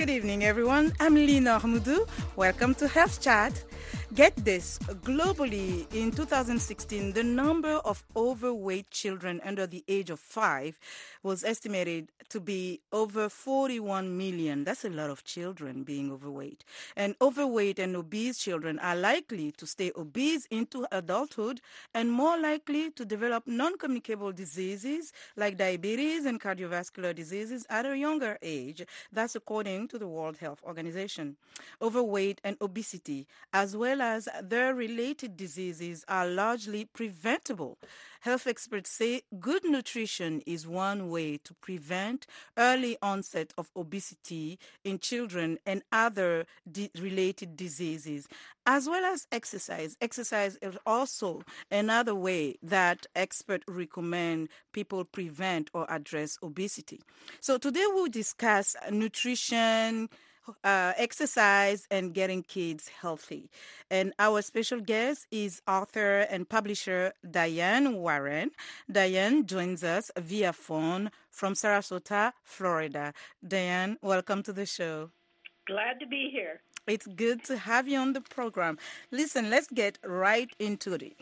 Good evening, everyone. I'm Lina Moudou. Welcome to Health Chat. Get this, globally in 2016, the number of overweight children under the age of 5 was estimated to be over 41 million. That's a lot of children being overweight. And overweight and obese children are likely to stay obese into adulthood and more likely to develop non-communicable diseases like diabetes and cardiovascular diseases at a younger age. That's according to the World Health Organization. Overweight and obesity, as well as their related diseases, are largely preventable. Health experts say good nutrition is one way to prevent early onset of obesity in children and other related diseases, as well as exercise. Exercise is also another way that experts recommend people prevent or address obesity. So today we'll discuss nutrition, exercise, and getting kids healthy. And our special guest is author and publisher Diane Warren. Diane joins us via phone from Sarasota, Florida. Diane, welcome to the show. Glad to be here. It's good to have you on the program. Listen, let's get right into it.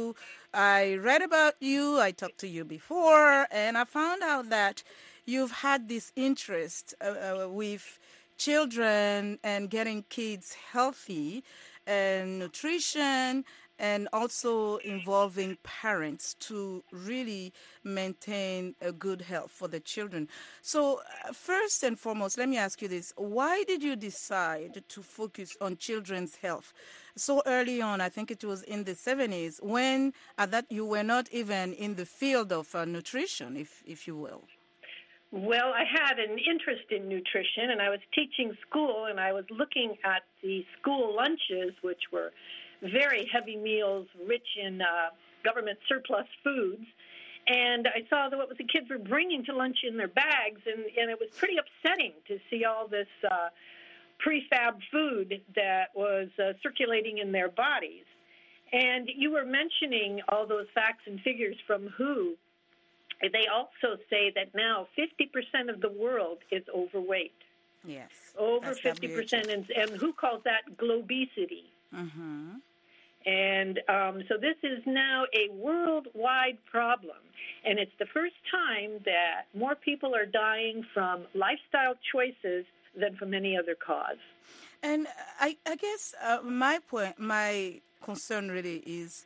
I read about you, I talked to you before, and I found out that you've had this interest with children and getting kids healthy and nutrition, and also involving parents to really maintain a good health for the children. So first and foremost, let me ask you this. Why did you decide to focus on children's health so early on? I think it was in the 70s, when at that you were not even in the field of nutrition, if you will. Well, I had an interest in nutrition, and I was teaching school, and I was looking at the school lunches, which were very heavy meals rich in government surplus foods. And I saw what the kids were bringing to lunch in their bags, and it was pretty upsetting to see all this prefab food that was circulating in their bodies. And you were mentioning all those facts and figures from WHO. They also say that now 50% of the world is overweight. Yes. Over 50%, and WHO calls that globesity. Mm-hmm. And so this is now a worldwide problem, and it's the first time that more people are dying from lifestyle choices than from any other cause. And I guess my concern really is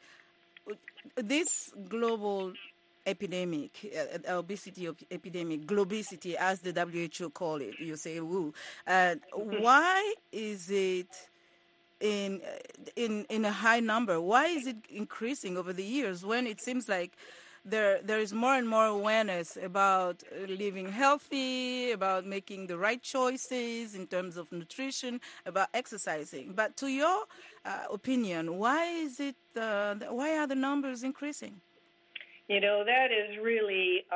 this global epidemic, obesity epidemic, globesity, as the WHO call it. You say woo. Why is it in a high number? Why is it increasing over the years when it seems like there is more and more awareness about living healthy, about making the right choices in terms of nutrition, about exercising? But to your opinion, why are the numbers increasing? You know, that is really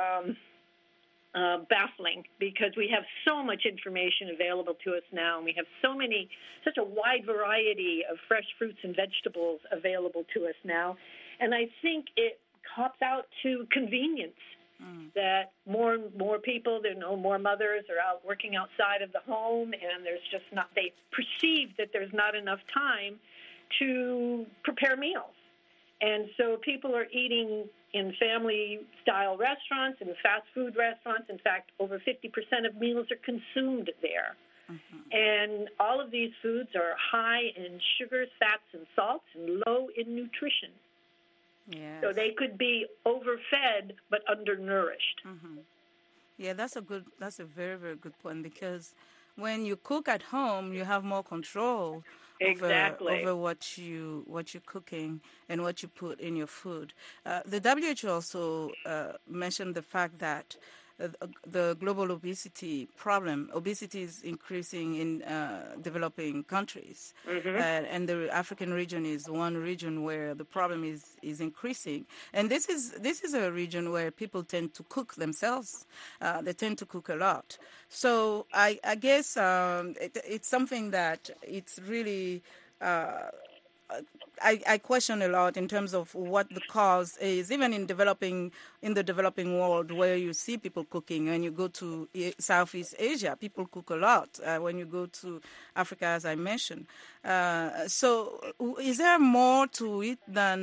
baffling, because we have so much information available to us now, and we have such a wide variety of fresh fruits and vegetables available to us now. And I think it cops out to convenience, that more people, more mothers are out working outside of the home, and they perceive that there's not enough time to prepare meals. And so people are eating in family-style restaurants and fast food restaurants. In fact, over 50% of meals are consumed there. Mm-hmm. And all of these foods are high in sugars, fats, and salts, and low in nutrition. Yes. So they could be overfed but undernourished. Mm-hmm. Yeah, that's a very, very good point, because when you cook at home, you have more control over what you're cooking and what you put in your food. The WHO also mentioned the fact that the global obesity is increasing in developing countries. Mm-hmm. And the African region is one region where the problem is increasing. And this is a region where people tend to cook themselves. They tend to cook a lot. So I guess it's something that it's really I question a lot in terms of what the cause is, even in the developing world, where you see people cooking. When you go to Southeast Asia, people cook a lot. When you go to Africa, as I mentioned, so is there more to it than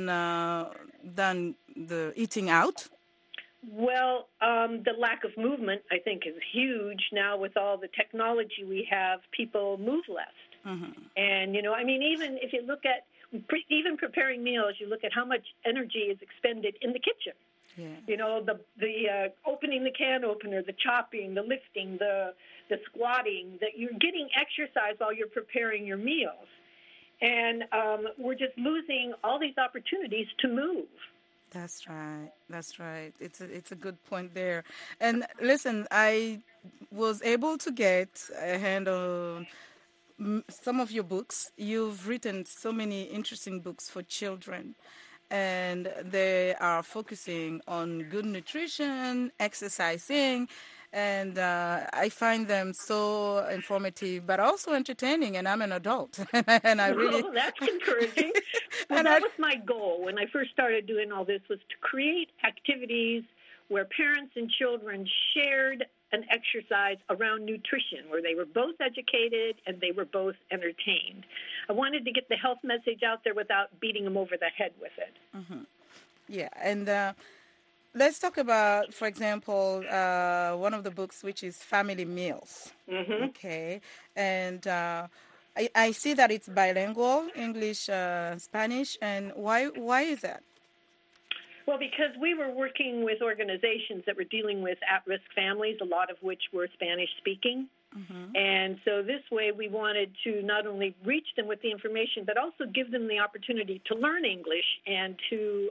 the eating out? Well, the lack of movement, I think, is huge now with all the technology we have. People move less. Mm-hmm. And, I mean, even if you look at even preparing meals, you look at how much energy is expended in the kitchen. Yeah. The opening the can opener, the chopping, the lifting, the squatting, that you're getting exercise while you're preparing your meals. And we're just losing all these opportunities to move. That's right. That's right. It's a good point there. And listen, I was able to get a hand on some of your books. You've written so many interesting books for children, and they are focusing on good nutrition, exercising, and I find them so informative, but also entertaining. And I'm an adult, and I really Oh, that's encouraging. Well, and that I was my goal when I first started doing all this, was to create activities where parents and children shared an exercise around nutrition, where they were both educated and they were both entertained. I wanted to get the health message out there without beating them over the head with it. Mm-hmm. Yeah, and let's talk about, for example, one of the books, which is Family Meals. Mm-hmm. Okay, and I see that it's bilingual, English, Spanish, and why is that? Well, because we were working with organizations that were dealing with at-risk families, a lot of which were Spanish-speaking. Mm-hmm. And so this way we wanted to not only reach them with the information, but also give them the opportunity to learn English and to,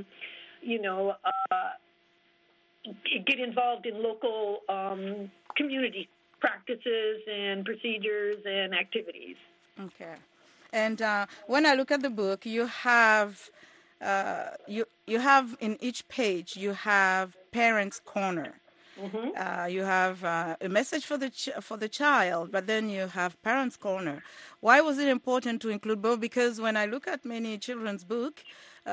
get involved in local community practices and procedures and activities. Okay. And when I look at the book, you have you have in each page you have Parents Corner. Mm-hmm. You have a message for the child, but then you have Parents Corner. Why was it important to include both? Because when I look at many children's book,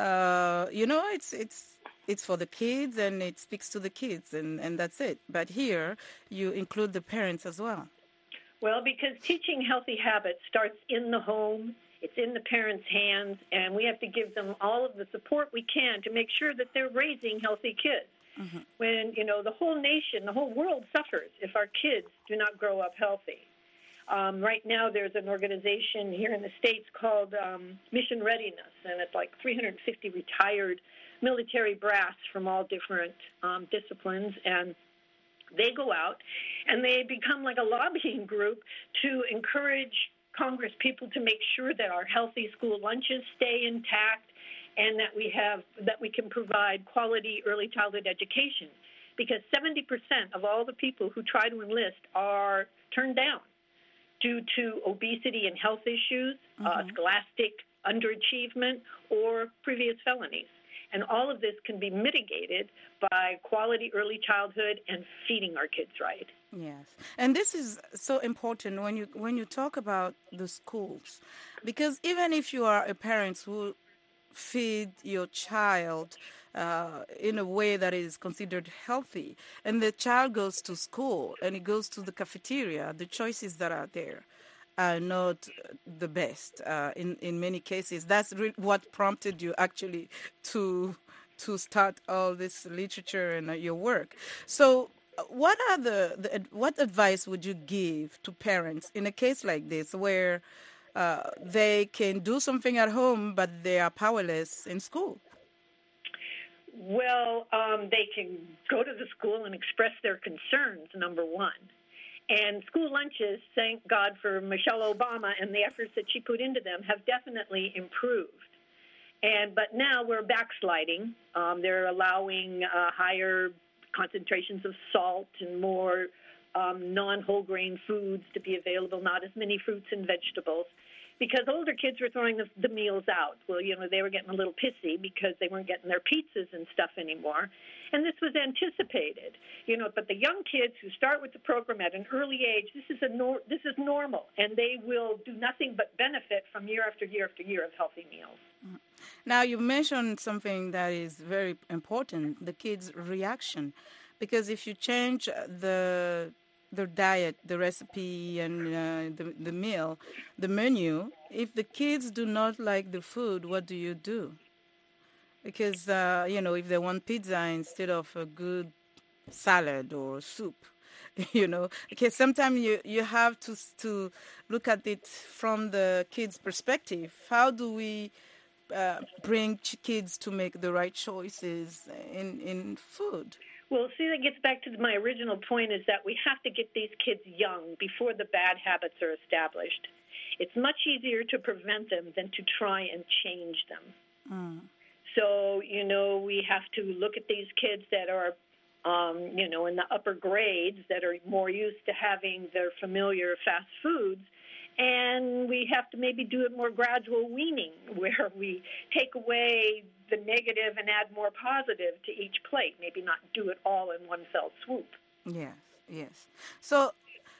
it's for the kids and it speaks to the kids and that's it. But here you include the parents as well. Well, because teaching healthy habits starts in the home. It's in the parents' hands, and we have to give them all of the support we can to make sure that they're raising healthy kids. Mm-hmm. When, the whole nation, the whole world suffers if our kids do not grow up healthy. Right now there's an organization here in the States called Mission Readiness, and it's like 350 retired military brass from all different disciplines, and they go out and they become like a lobbying group to encourage Congress people to make sure that our healthy school lunches stay intact and that we can provide quality early childhood education, because 70% of all the people who try to enlist are turned down due to obesity and health issues, Mm-hmm. scholastic underachievement, or previous felonies. And all of this can be mitigated by quality early childhood and feeding our kids right. Yes, and this is so important when you talk about the schools, because even if you are a parent who feed your child in a way that is considered healthy, and the child goes to school and he goes to the cafeteria, the choices that are there are not the best in many cases. That's what prompted you actually to start all this literature and your work. So what are what advice would you give to parents in a case like this, where they can do something at home but they are powerless in school? Well, they can go to the school and express their concerns, number one. And school lunches, thank God for Michelle Obama and the efforts that she put into them, have definitely improved. But now we're backsliding. They're allowing higher concentrations of salt and more non-whole grain foods to be available, not as many fruits and vegetables, because older kids were throwing the meals out. Well, they were getting a little pissy because they weren't getting their pizzas and stuff anymore. And this was anticipated, but the young kids who start with the program at an early age, this is normal, and they will do nothing but benefit from year after year after year of healthy meals. Now, you mentioned something that is very important, the kids' reaction. Because if you change their diet, the recipe, and the meal, the menu, if the kids do not like the food, what do you do? Because, if they want pizza instead of a good salad or soup, because sometimes you have to look at it from the kids' perspective. How do we bring kids to make the right choices in food? Well, see, that gets back to my original point, is that we have to get these kids young before the bad habits are established. It's much easier to prevent them than to try and change them. So, we have to look at these kids that are, in the upper grades, that are more used to having their familiar fast foods. And we have to maybe do a more gradual weaning, where we take away the negative and add more positive to each plate. Maybe not do it all in one fell swoop. Yes. So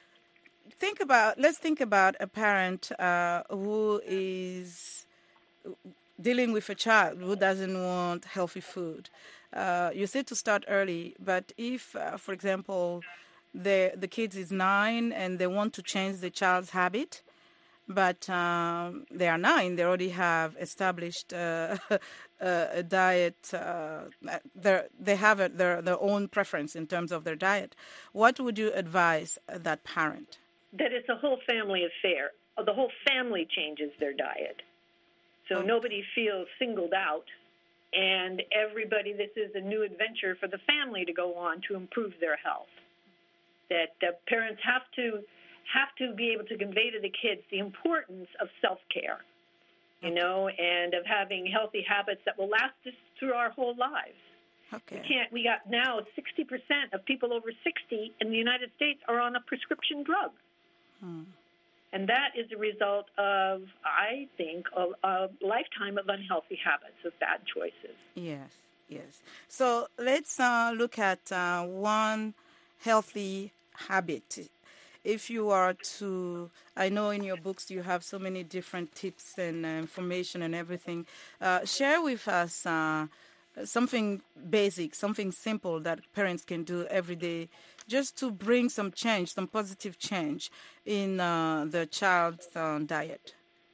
let's think about a parent who is dealing with a child who doesn't want healthy food. You said to start early, but if, for example, the kid is 9 and they want to change the child's habit, but they are 9, they already have established a diet. They have their own preference in terms of their diet. What would you advise that parent? That it's a whole family affair. The whole family changes their diet. So nobody feels singled out, and everybody, this is a new adventure for the family to go on to improve their health. That parents have to be able to convey to the kids the importance of self-care, and of having healthy habits that will last us through our whole lives. Okay. We got now 60% of people over 60 in the United States are on a prescription drug. And that is a result of, I think, a lifetime of unhealthy habits, of bad choices. Yes. So let's look at one healthy habit. If you are to, I know in your books you have so many different tips and information and everything. Share with us something basic, something simple that parents can do every day just to bring some change, some positive change in the child's diet.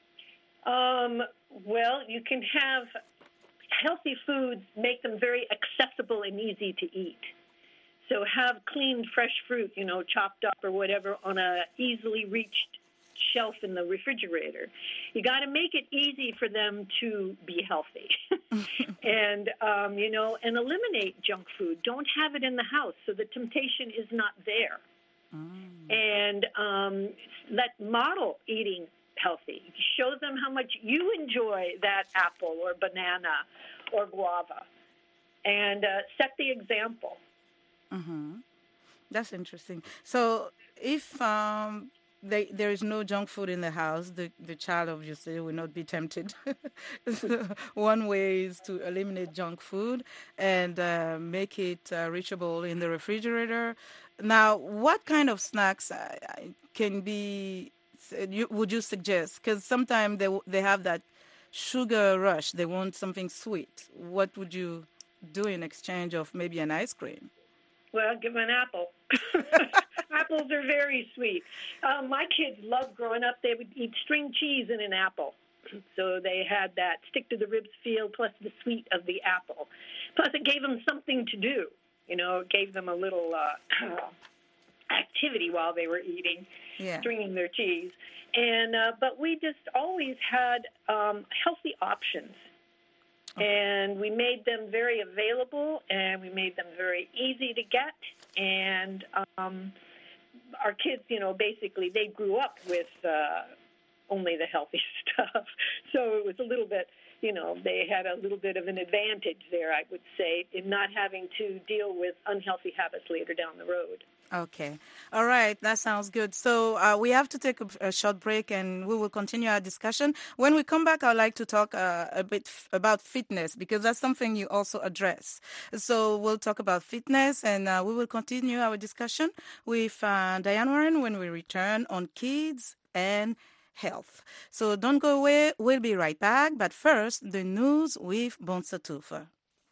Well, you can have healthy foods, make them very accessible and easy to eat. So have clean, fresh fruit, chopped up or whatever on a easily reached shelf in the refrigerator. You got to make it easy for them to be healthy. And, and eliminate junk food. Don't have it in the house so the temptation is not there. And let model eating healthy. Show them how much you enjoy that apple or banana or guava. And set the example. That's interesting. So if there is no junk food in the house, the child obviously will not be tempted. One way is to eliminate junk food and make it reachable in the refrigerator. Now, what kind of snacks would you suggest? Because sometimes they have that sugar rush. They want something sweet. What would you do in exchange of maybe an ice cream? Well, give them an apple. Apples are very sweet. My kids loved growing up. They would eat string cheese in an apple. So they had that stick to the ribs feel plus the sweet of the apple. Plus it gave them something to do. It gave them a little activity while they were eating, stringing their cheese. And but we just always had healthy options. And we made them very available, and we made them very easy to get. And our kids, basically they grew up with only the healthy stuff. So it was a little bit, they had a little bit of an advantage there, I would say, in not having to deal with unhealthy habits later down the road. Okay. All right. That sounds good. So we have to take a short break and we will continue our discussion. When we come back, I'd like to talk a bit about fitness because that's something you also address. So we'll talk about fitness and we will continue our discussion with Diane Warren when we return on kids and health. So don't go away. We'll be right back. But first, the news with Bonsa Tufa.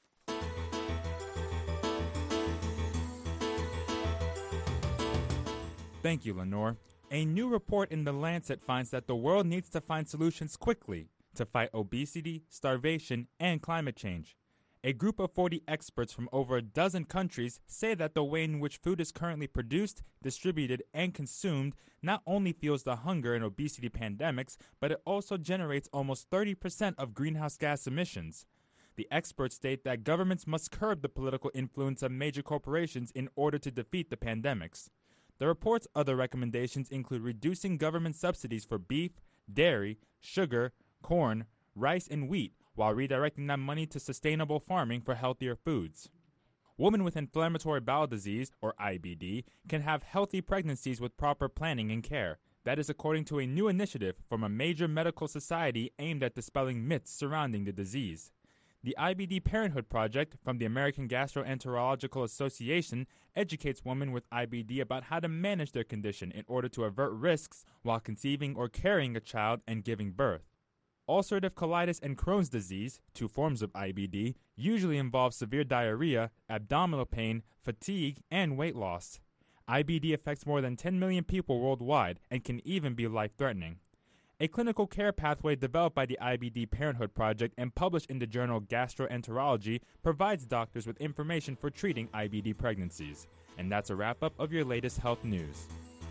Thank you, Lenore. A new report in The Lancet finds that the world needs to find solutions quickly to fight obesity, starvation, and climate change. A group of 40 experts from over a dozen countries say that the way in which food is currently produced, distributed, and consumed not only fuels the hunger and obesity pandemics, but it also generates almost 30% of greenhouse gas emissions. The experts state that governments must curb the political influence of major corporations in order to defeat the pandemics. The report's other recommendations include reducing government subsidies for beef, dairy, sugar, corn, rice, and wheat, while redirecting that money to sustainable farming for healthier foods. Women with inflammatory bowel disease, or IBD, can have healthy pregnancies with proper planning and care. That is according to a new initiative from a major medical society aimed at dispelling myths surrounding the disease. The IBD Parenthood Project from the American Gastroenterological Association educates women with IBD about how to manage their condition in order to avert risks while conceiving or carrying a child and giving birth. Ulcerative colitis and Crohn's disease, two forms of IBD, usually involve severe diarrhea, abdominal pain, fatigue, and weight loss. IBD affects more than 10 million people worldwide and can even be life-threatening. A clinical care pathway developed by the IBD Parenthood Project and published in the journal Gastroenterology provides doctors with information for treating IBD pregnancies. And that's a wrap-up of your latest health news.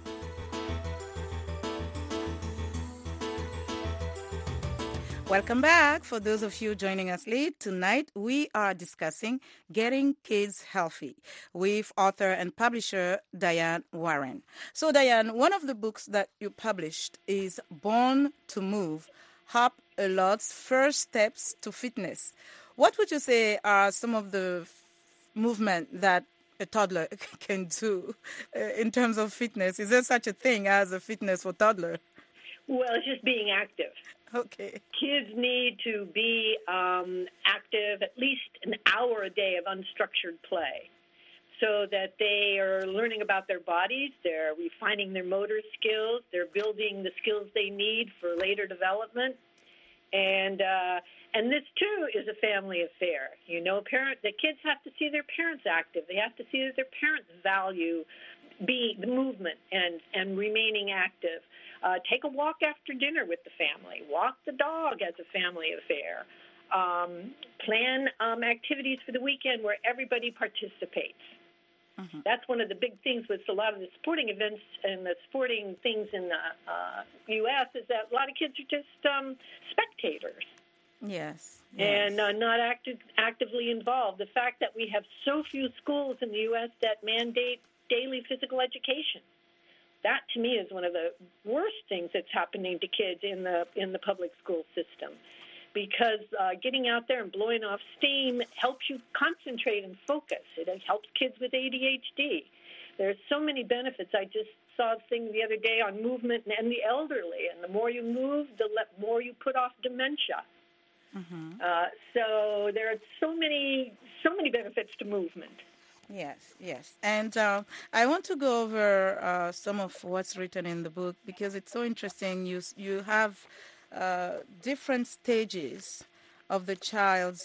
Welcome back. For those of you joining us late, tonight we are discussing Getting Kids Healthy with author and publisher Diane Warren. So Diane, one of the books that you published is Born to Move, Hop A Lot's First Steps to Fitness. What would you say are some of the movement that a toddler can do in terms of fitness? Is there such a thing as a fitness for toddler? Well, it's just being active. Okay. Kids need to be active at least an hour a day of unstructured play so that they are learning about their bodies, they're refining their motor skills, they're building the skills they need for later development. And this, too, is a family affair. You know, the kids have to see their parents active. They have to see that their parents value the movement and remaining active. Take a walk after dinner with the family. Walk the dog as a family affair. Plan activities for the weekend where everybody participates. Mm-hmm. That's one of the big things with a lot of the sporting events and the sporting things in the U.S. is that a lot of kids are just spectators. Yes. And not actively involved. The fact that we have so few schools in the U.S. that mandate daily physical education. That, to me, is one of the worst things that's happening to kids in the public school system, because getting out there and blowing off steam helps you concentrate and focus. It helps kids with ADHD. There's so many benefits. I just saw a thing the other day on movement and the elderly, and the more you move, the more you put off dementia. Mm-hmm. So there are so many benefits to movement. Yes. And I want to go over some of what's written in the book because it's so interesting. You have different stages of the child's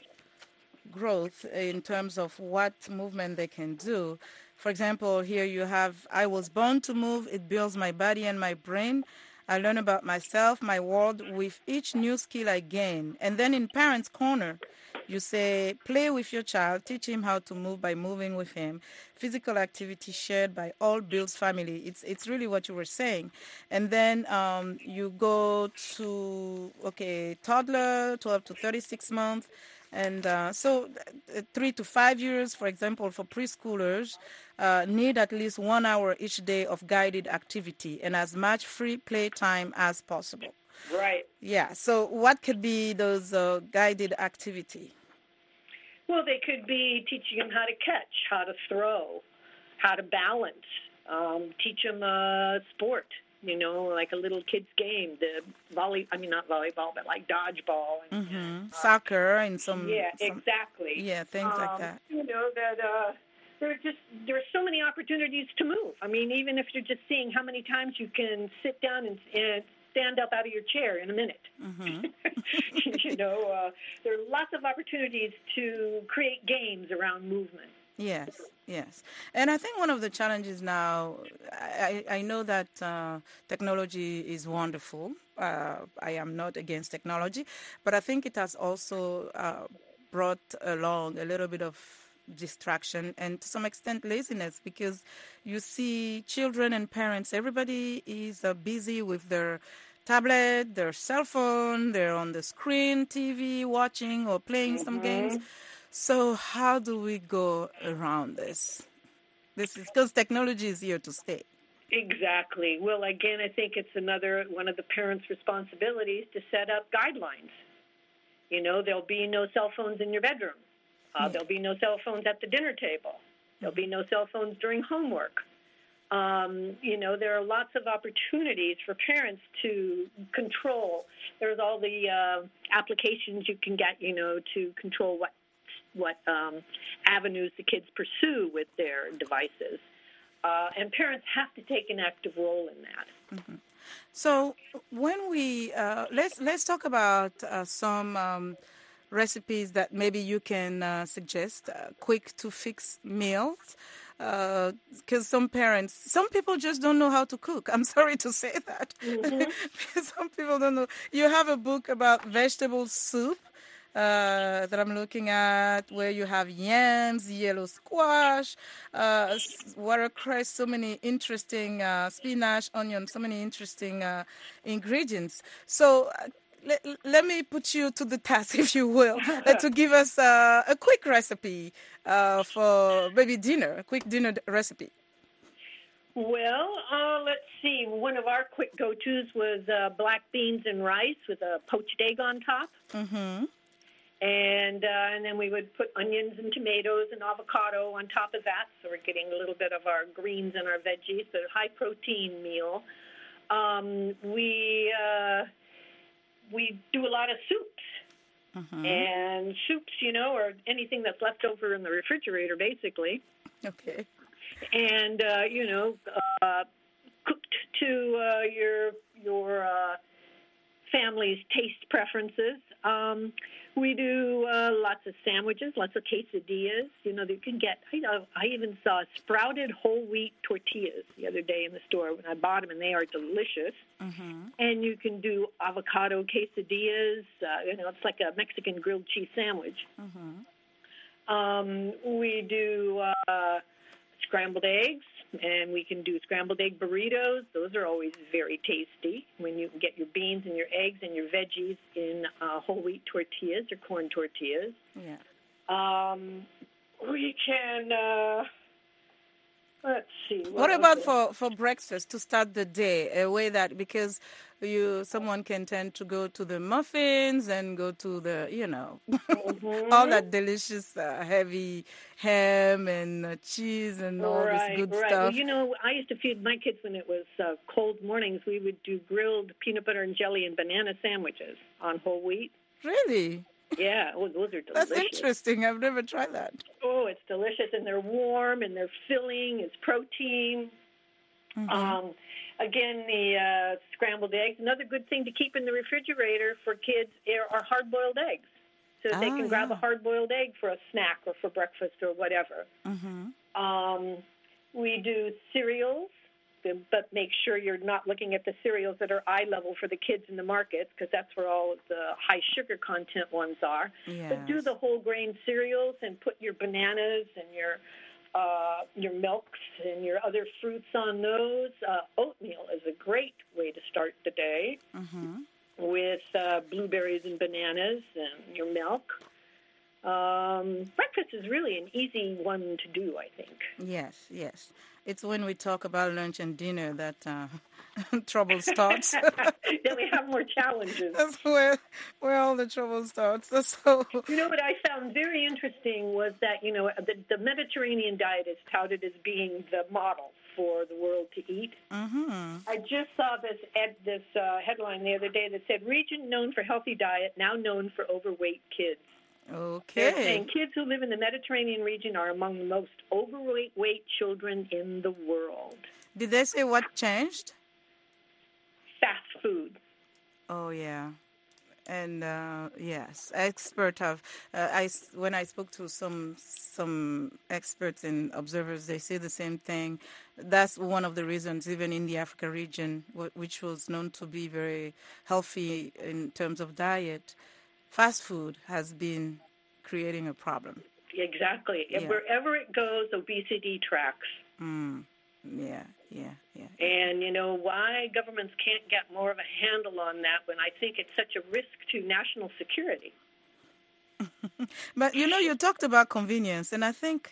growth in terms of what movement they can do. For example, here you have, I was born to move. It builds my body and my brain. I learn about myself, my world with each new skill I gain. And then in Parents' Corner, you say, play with your child, teach him how to move by moving with him. Physical activity shared by all builds family. It's really what you were saying. And then you go to, toddler, 12 to 36 months. And so 3 to 5 years, for example, for preschoolers, need at least 1 hour each day of guided activity and as much free play time as possible. Right. Yeah. So what could be those guided activity? Well, they could be teaching them how to catch, how to throw, how to balance, teach them a sport, like a little kid's game, not volleyball, but like dodgeball. And, soccer and exactly. Yeah, things like that. There are so many opportunities to move. I mean, even if you're just seeing how many times you can sit down and stand up out of your chair in a minute. There are lots of opportunities to create games around movement. Yes. And I think one of the challenges now, I know that technology is wonderful. I am not against technology, but I think it has also brought along a little bit of distraction and to some extent laziness, because you see children and parents, everybody is busy with their tablet, their cell phone, they're on the screen, TV, watching or playing some games. So how do we go around this? This is because technology is here to stay. Exactly. Well, again, I think it's another one of the parents' responsibilities to set up guidelines. There'll be no cell phones in your bedroom. There'll be no cell phones at the dinner table. There'll be no cell phones during homework. There are lots of opportunities for parents to control. There's all the applications you can get, to control what avenues the kids pursue with their devices. And parents have to take an active role in that. So when we let's talk about some recipes that maybe you can suggest, quick to fix meals, because some people just don't know how to cook. I'm sorry to say that. Because some people don't know. You have a book about vegetable soup that I'm looking at, where you have yams, yellow squash, watercress, so many interesting spinach, onion, so many interesting ingredients. So let me put you to the task, if you will, to give us a quick recipe for maybe dinner, a quick dinner recipe. Well, let's see. One of our quick go-tos was black beans and rice with a poached egg on top. And then we would put onions and tomatoes and avocado on top of that, so we're getting a little bit of our greens and our veggies, so a high-protein meal. We do a lot of soups, and soups, are anything that's left over in the refrigerator, basically. Okay. And, cooked to your family's taste preferences. We do lots of sandwiches, lots of quesadillas. That you can get. I even saw sprouted whole wheat tortillas the other day in the store when I bought them, and they are delicious. And you can do avocado quesadillas. It's like a Mexican grilled cheese sandwich. We do scrambled eggs, and we can do scrambled egg burritos. Those are always very tasty when you can get your beans and your eggs and your veggies in whole wheat tortillas or corn tortillas. We can, let's see. What about for breakfast to start the day? A way that, because someone can tend to go to the muffins and go to the, all that delicious heavy ham and cheese and all this good stuff. Well, I used to feed my kids when it was cold mornings. We would do grilled peanut butter and jelly and banana sandwiches on whole wheat. Really? Yeah, those are delicious. That's interesting. I've never tried that. Oh, it's delicious, and they're warm, and they're filling. It's protein. Again, the scrambled eggs. Another good thing to keep in the refrigerator for kids are hard-boiled eggs, so that they can grab a hard-boiled egg for a snack or for breakfast or whatever. We do cereals, but make sure you're not looking at the cereals that are eye level for the kids in the markets, because that's where all of the high sugar content ones are. But do the whole grain cereals and put your bananas and your milks and your other fruits on those. Oatmeal is a great way to start the day with blueberries and bananas and your milk. Breakfast is really an easy one to do, I think. Yes. It's when we talk about lunch and dinner that trouble starts. Then we have more challenges. That's where all the trouble starts. So, You know what I found very interesting was that, the Mediterranean diet is touted as being the model for the world to eat. mm-hmm. I just saw this headline the other day that said, region known for healthy diet, now known for overweight kids. They're saying Okay. kids who live in the Mediterranean region are among the most overweight children in the world. Did they say what changed? Fast food. Oh, yeah. And yes, expert have when I spoke to some experts and observers, they say the same thing. That's one of the reasons, even in the Africa region, which was known to be very healthy in terms of diet, fast food has been creating a problem. Exactly. Yeah. And wherever it goes, obesity tracks. Yeah. And you know why governments can't get more of a handle on that when I think it's such a risk to national security. But you talked about convenience, and I think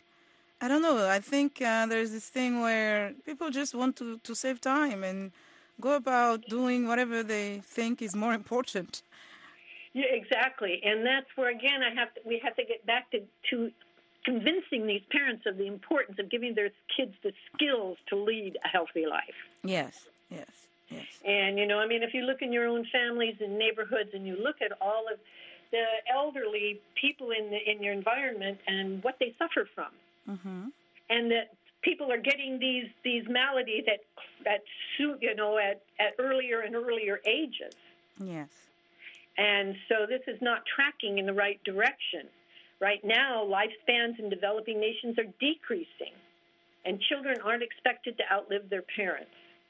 there's this thing where people just want to save time and go about doing whatever they think is more important. Yeah, exactly. And that's where, again, we have to get back to convincing these parents of the importance of giving their kids the skills to lead a healthy life. Yes. And, if you look in your own families and neighborhoods and you look at all of the elderly people in your environment and what they suffer from, Mm-hmm. and that people are getting these maladies at earlier and earlier ages. Yes. And so this is not tracking in the right direction. Right now, lifespans in developing nations are decreasing, and children aren't expected to outlive their parents.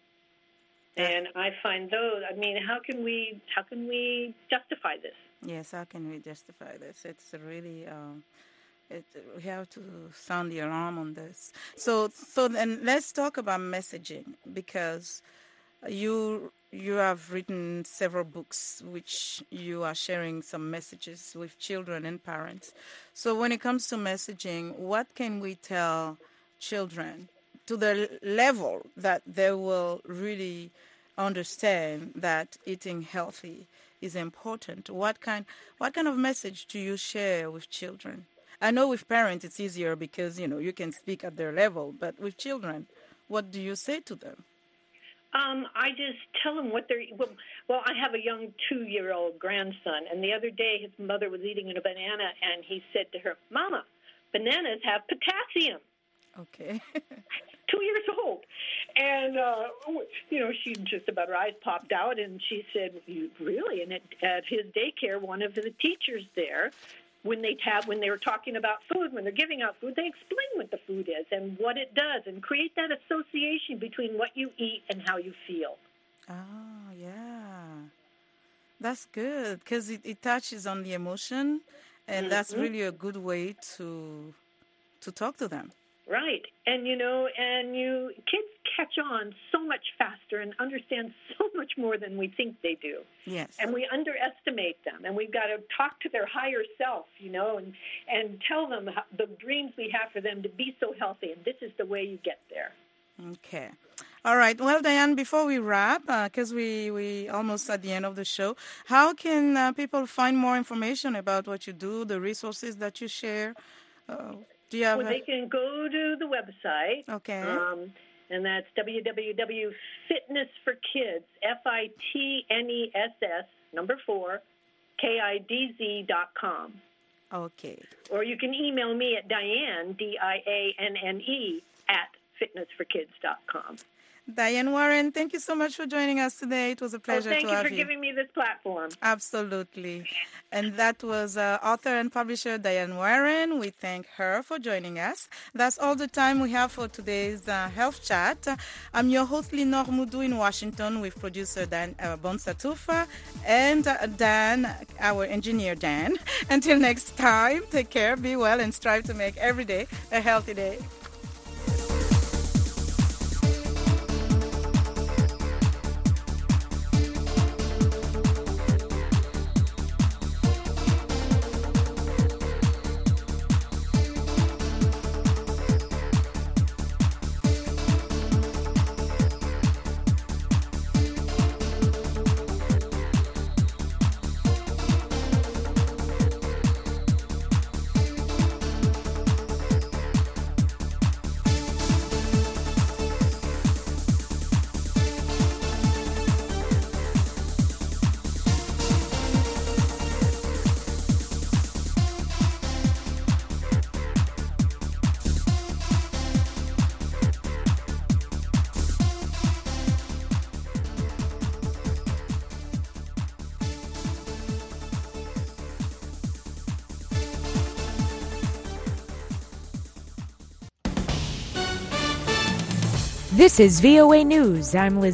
And I find how can we justify this? Yes, how can we justify this? It's really, we have to sound the alarm on this. So then let's talk about messaging, because you have written several books which you are sharing some messages with children and parents. So when it comes to messaging, what can we tell children to the level that they will really understand that eating healthy is important? What kind of message do you share with children? I know with parents it's easier because you can speak at their level, but with children, what do you say to them? I just tell them what they're. Well, I have a young 2-year-old grandson, and the other day his mother was eating a banana, and he said to her, "Mama, bananas have potassium." Okay. 2 years old, and she just about her eyes popped out, and she said, "Really?" And at his daycare, one of the teachers there, when they were talking about food, when they're giving out food, they explain what the food is and what it does, and create that association between what you eat and how you feel. Oh, yeah. That's good, because it touches on the emotion, and that's really a good way to talk to them. Right. And, kids catch on so much faster and understand so much more than we think they do. Yes. And we underestimate them. And we've got to talk to their higher self, and tell them the dreams we have for them to be so healthy. And this is the way you get there. Okay. All right. Well, Diane, before we wrap, because we almost at the end of the show, how can people find more information about what you do, the resources that you share? Do you have they can go to the website. Okay. And that's www.fitnessforkids, FITNESS4KIDZ.com. Okay. Or you can email me at Diane, DIANNE, @fitnessforkids.com. Diane Warren, thank you so much for joining us today. It was a pleasure to have you. Thank you for giving me this platform. Absolutely. And that was author and publisher Diane Warren. We thank her for joining us. That's all the time we have for today's Health Chat. I'm your host, Linor Moudou, in Washington, with producer Dan Bonsatufa and Dan, our engineer Dan. Until next time, take care, be well, and strive to make every day a healthy day. This is VOA News. I'm Liz.